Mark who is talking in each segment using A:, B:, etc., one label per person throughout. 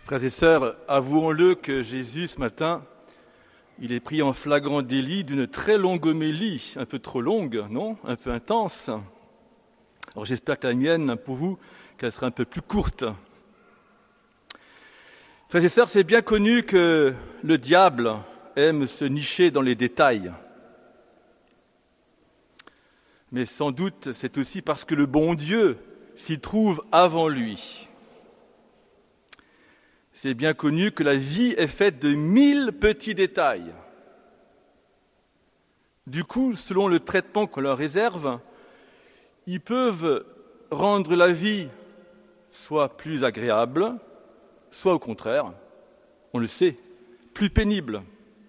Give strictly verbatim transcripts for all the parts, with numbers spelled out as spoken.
A: Frères et sœurs, avouons-le que Jésus, ce matin, il est pris en flagrant délit d'une très longue homélie, un peu trop longue, non ? Un peu intense. Alors j'espère que la mienne, pour vous, qu'elle sera un peu plus courte. Frères et sœurs, c'est bien connu que le diable aime se nicher dans les détails. Mais sans doute, c'est aussi parce que le bon Dieu s'y trouve avant lui. C'est bien connu que la vie est faite de mille petits détails. Du coup, selon le traitement qu'on leur réserve, ils peuvent rendre la vie soit plus agréable, soit au contraire, on le sait, plus pénible.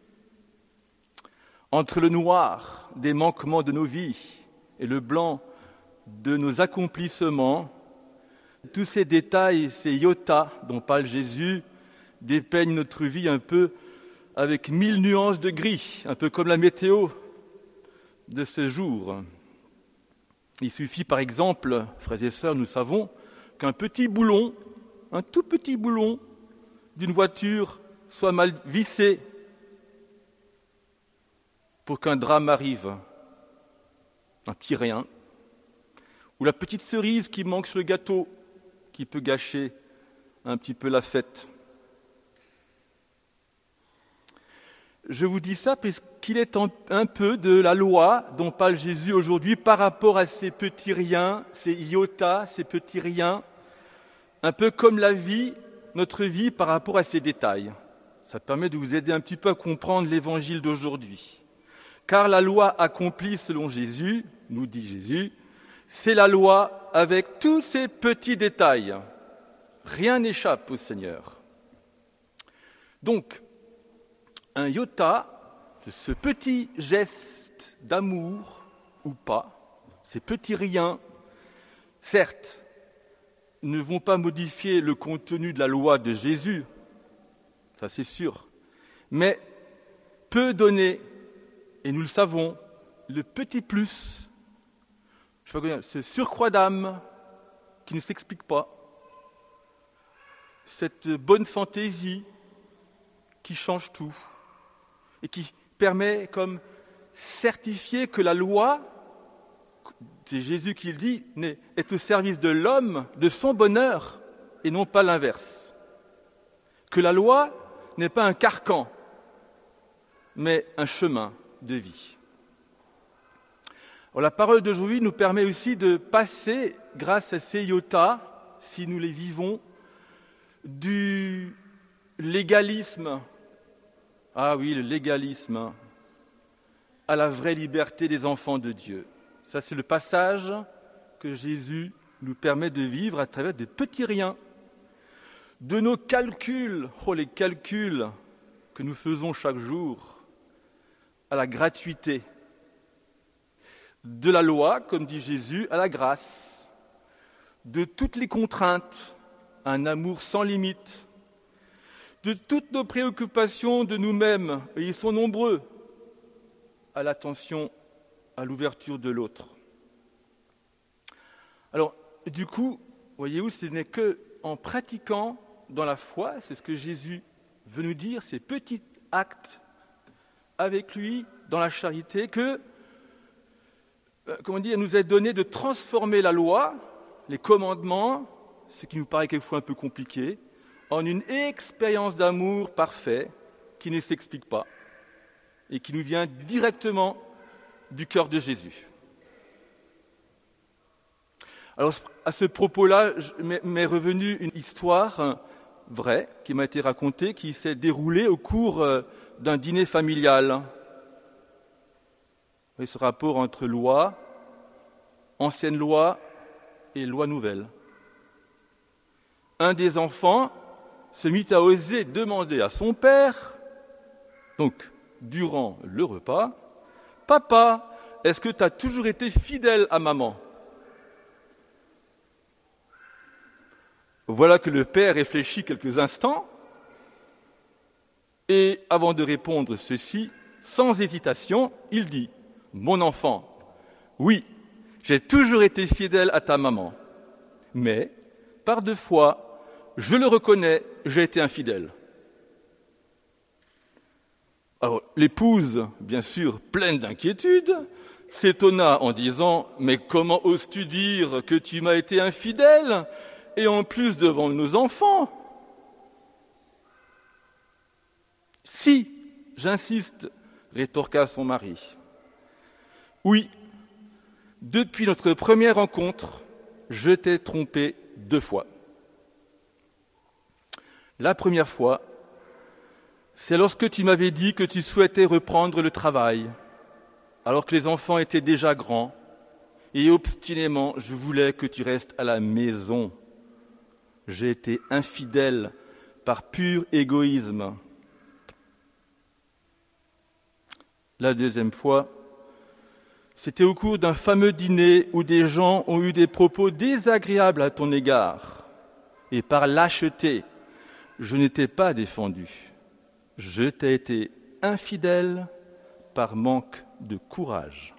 A: Entre le noir des manquements de nos vies et le blanc de nos accomplissements, tous ces détails, ces iotas dont parle Jésus, dépeignent notre vie un peu avec mille nuances de gris, un peu comme la météo de ce jour. Il suffit par exemple, frères et sœurs, nous savons, qu'un petit boulon, un tout petit boulon d'une voiture soit mal vissé pour qu'un drame arrive. Un petit rien. Ou la petite cerise qui manque sur le gâteau, qui peut gâcher un petit peu la fête. Je vous dis ça parce qu'il est un peu de la loi dont parle Jésus aujourd'hui par rapport à ces petits riens, ces iotas, ces petits riens, un peu comme la vie, notre vie par rapport à ces détails. Ça permet de vous aider un petit peu à comprendre l'évangile d'aujourd'hui. Car la loi accomplie selon Jésus, nous dit Jésus, c'est la loi avec tous ces petits détails. Rien n'échappe au Seigneur. Donc, un iota, ce petit geste d'amour ou pas, ces petits riens, certes, ne vont pas modifier le contenu de la loi de Jésus, ça c'est sûr, mais peut donner, et nous le savons, le petit plus, je sais pas, ce surcroît d'âme qui ne s'explique pas, cette bonne fantaisie qui change tout et qui permet comme certifier que la loi, c'est Jésus qui le dit, est au service de l'homme, de son bonheur et non pas l'inverse. Que la loi n'est pas un carcan, mais un chemin de vie. Alors, la parole d'aujourd'hui nous permet aussi de passer, grâce à ces iotas, si nous les vivons, du légalisme, ah oui, le légalisme, à la vraie liberté des enfants de Dieu. Ça, c'est le passage que Jésus nous permet de vivre à travers des petits riens, de nos calculs, oh les calculs que nous faisons chaque jour, à la gratuité, de la loi, comme dit Jésus, à la grâce, de toutes les contraintes, à un amour sans limite, de toutes nos préoccupations de nous-mêmes, et ils sont nombreux, à l'attention, à l'ouverture de l'autre. Alors, du coup, voyez-vous, ce n'est que en pratiquant dans la foi, c'est ce que Jésus veut nous dire, ces petits actes avec lui, dans la charité, que, euh, comment dire, il nous est donné de transformer la loi, les commandements, ce qui nous paraît quelquefois un peu compliqué, en une expérience d'amour parfait qui ne s'explique pas et qui nous vient directement du cœur de Jésus. Alors, à ce propos-là, m'est revenue une histoire vraie qui m'a été racontée, qui s'est déroulée au cours d'un dîner familial. Et ce rapport entre loi, ancienne loi et loi nouvelle. Un des enfants se mit à oser demander à son père, donc durant le repas, « Papa, est-ce que tu as toujours été fidèle à maman ?» Voilà que le père réfléchit quelques instants et, avant de répondre ceci, sans hésitation, il dit « Mon enfant, oui, j'ai toujours été fidèle à ta maman, mais par deux fois, je le reconnais, j'ai été infidèle. Alors, l'épouse, bien sûr, pleine d'inquiétude, s'étonna en disant « Mais comment oses-tu dire que tu m'as été infidèle, et en plus devant nos enfants ?» « Si, j'insiste, rétorqua son mari. Oui, depuis notre première rencontre, je t'ai trompé deux fois. La première fois, c'est lorsque tu m'avais dit que tu souhaitais reprendre le travail, alors que les enfants étaient déjà grands, et obstinément je voulais que tu restes à la maison. J'ai été infidèle par pur égoïsme. La deuxième fois, c'était au cours d'un fameux dîner où des gens ont eu des propos désagréables à ton égard. Et par lâcheté, je ne t'ai pas défendu. Je t'ai été infidèle par manque de courage.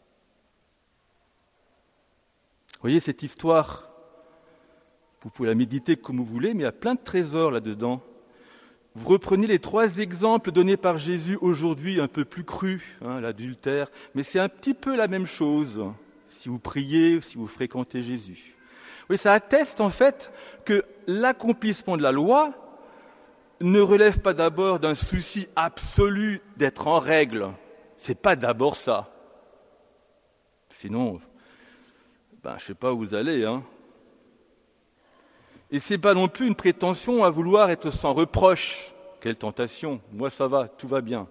A: Vous voyez cette histoire, vous pouvez la méditer comme vous voulez, mais il y a plein de trésors là-dedans. Vous reprenez les trois exemples donnés par Jésus aujourd'hui, un peu plus crus, hein, l'adultère, mais c'est un petit peu la même chose, si vous priez, si vous fréquentez Jésus. Oui, ça atteste en fait que l'accomplissement de la loi ne relève pas d'abord d'un souci absolu d'être en règle. C'est pas d'abord ça. Sinon, ben, je sais pas où vous allez, hein. Et c'est pas non plus une prétention à vouloir être sans reproche. Quelle tentation. Moi, ça va, tout va bien.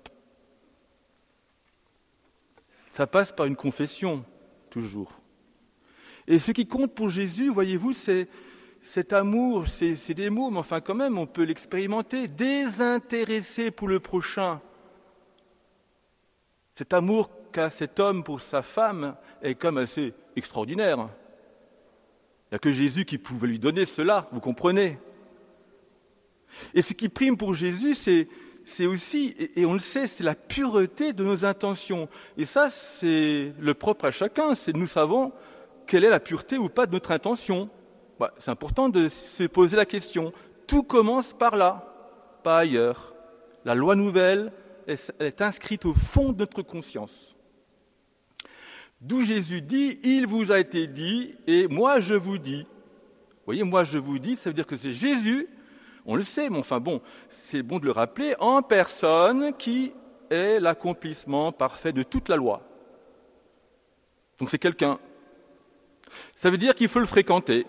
A: Ça passe par une confession, toujours. Et ce qui compte pour Jésus, voyez-vous, c'est cet amour, c'est, c'est des mots, mais enfin quand même, on peut l'expérimenter, désintéressé pour le prochain. Cet amour qu'a cet homme pour sa femme est comme assez extraordinaire. Il n'y a que Jésus qui pouvait lui donner cela, vous comprenez. Et ce qui prime pour Jésus, c'est, c'est aussi, et, et on le sait, c'est la pureté de nos intentions. Et ça, c'est le propre à chacun, c'est nous savons quelle est la pureté ou pas de notre intention. Bah, c'est important de se poser la question. Tout commence par là, pas ailleurs. La loi nouvelle, elle est inscrite au fond de notre conscience. D'où Jésus dit, il vous a été dit, et moi je vous dis. Vous voyez, moi je vous dis, ça veut dire que c'est Jésus, on le sait, mais enfin bon, c'est bon de le rappeler, en personne qui est l'accomplissement parfait de toute la loi. Donc c'est quelqu'un. Ça veut dire qu'il faut le fréquenter.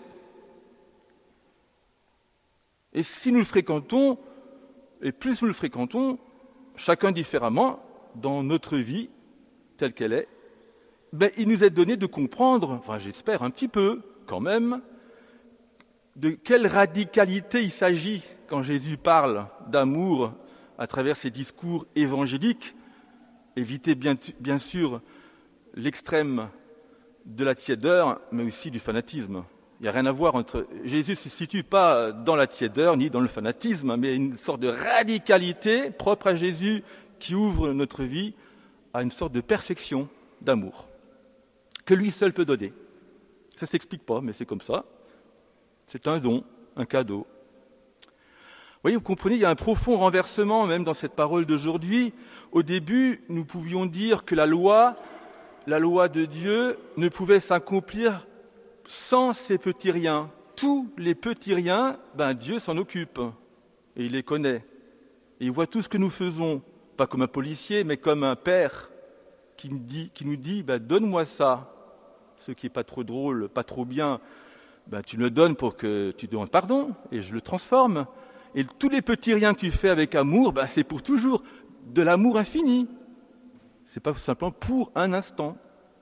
A: Et si nous le fréquentons, et plus nous le fréquentons, chacun différemment, dans notre vie, telle qu'elle est, ben, il nous est donné de comprendre, enfin j'espère un petit peu quand même, de quelle radicalité il s'agit quand Jésus parle d'amour à travers ses discours évangéliques. Évitez bien, bien sûr l'extrême de la tiédeur, mais aussi du fanatisme. Il n'y a rien à voir entre... Jésus ne se situe pas dans la tiédeur ni dans le fanatisme, mais une sorte de radicalité propre à Jésus qui ouvre notre vie à une sorte de perfection d'amour que lui seul peut donner. Ça ne s'explique pas, mais c'est comme ça. C'est un don, un cadeau. Vous voyez, vous comprenez, il y a un profond renversement même dans cette parole d'aujourd'hui. Au début, nous pouvions dire que la loi, la loi de Dieu, ne pouvait s'accomplir sans ces petits riens. Tous les petits riens, ben Dieu s'en occupe. Et il les connaît. Et il voit tout ce que nous faisons, pas comme un policier, mais comme un père qui, me dit, qui nous dit, ben, donne-moi ça. Ce qui n'est pas trop drôle, pas trop bien, ben, tu me le donnes pour que tu demandes pardon, et je le transforme. Et tous les petits riens que tu fais avec amour, ben, c'est pour toujours de l'amour infini. C'est pas simplement pour un instant.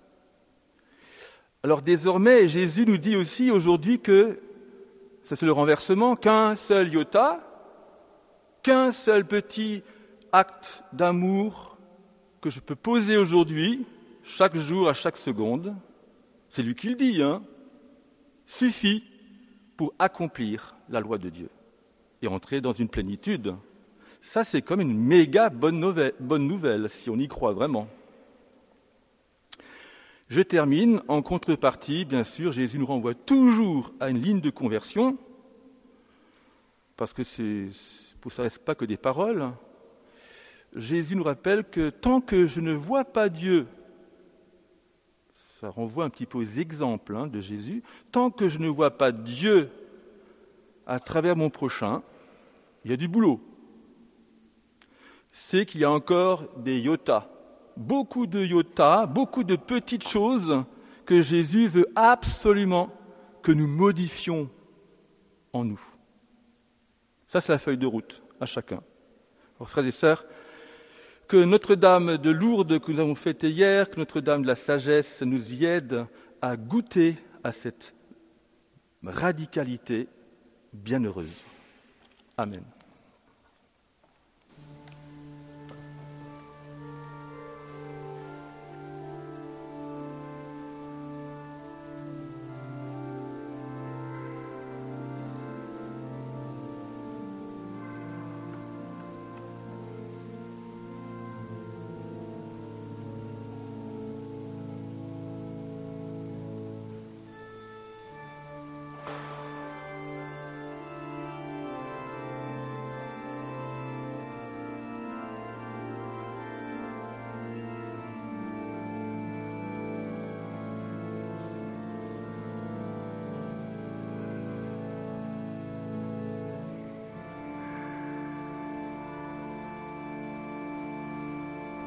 A: Alors désormais, Jésus nous dit aussi aujourd'hui que, ça c'est le renversement, qu'un seul iota, qu'un seul petit acte d'amour que je peux poser aujourd'hui, chaque jour, à chaque seconde, c'est lui qui le dit, hein, suffit pour accomplir la loi de Dieu et entrer dans une plénitude. Ça, c'est comme une méga bonne nouvelle, bonne nouvelle, si on y croit vraiment. Je termine. En contrepartie, bien sûr, Jésus nous renvoie toujours à une ligne de conversion. parce que c'est, ça ne reste pas que des paroles. Jésus nous rappelle que tant que je ne vois pas Dieu, ça renvoie un petit peu aux exemples hein, de Jésus, tant que je ne vois pas Dieu à travers mon prochain, il y a du boulot. C'est qu'il y a encore des iotas, beaucoup de iotas, beaucoup de petites choses que Jésus veut absolument que nous modifions en nous. Ça, c'est la feuille de route à chacun. Alors, frères et sœurs, que Notre-Dame de Lourdes que nous avons fêtée hier, que Notre-Dame de la Sagesse nous y aide à goûter à cette radicalité bienheureuse. Amen.